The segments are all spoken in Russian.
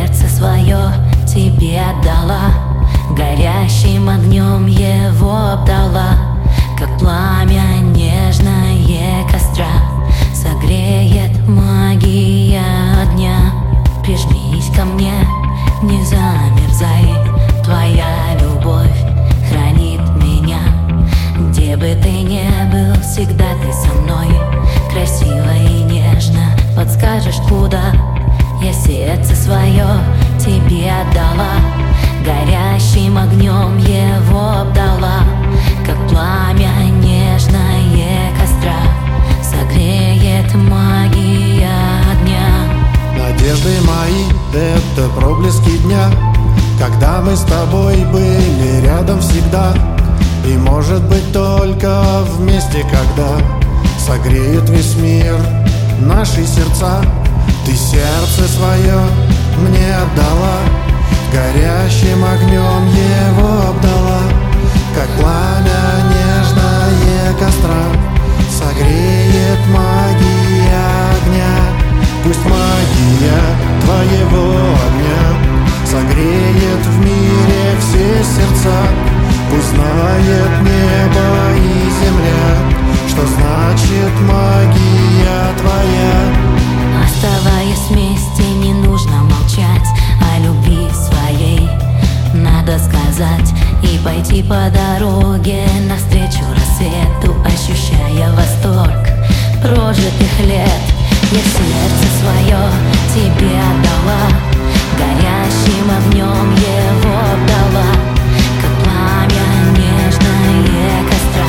сердце свое тебе отдала, горящим огнем его обдала, как пламя нежное костра согреет магия огня. Прижмись ко мне, не замерзай, твоя любовь хранит меня. Где бы ты ни был, всегда ты со мной, красиво и нежно подскажешь, куда. Я сердце свое тебе отдала, горящим огнем его обдала, как пламя нежное костра согреет магия огня. Надежды мои — это проблески дня, когда мы с тобой были рядом всегда. И может быть только вместе, когда согреют весь мир наши сердца. Ты сердце свое мне отдала, горящим огнем его обдала, как пламя нежное костра согреет магия огня. Пусть магия твоего огня согреет в мире все сердца. Пусть знает небо и земля, что значит магия твоя. Оставаясь вместе, не нужно молчать о любви своей. Надо сказать и пойти по дороге навстречу рассвету, ощущая восторг прожитых лет. Я сердце свое тебе отдала, горящим огнем его обдала, как пламя нежное костра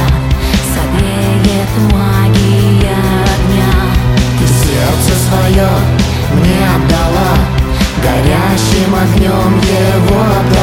согреет магия огня. Ты сердце свое мне отдала, горящим огнем его обдала,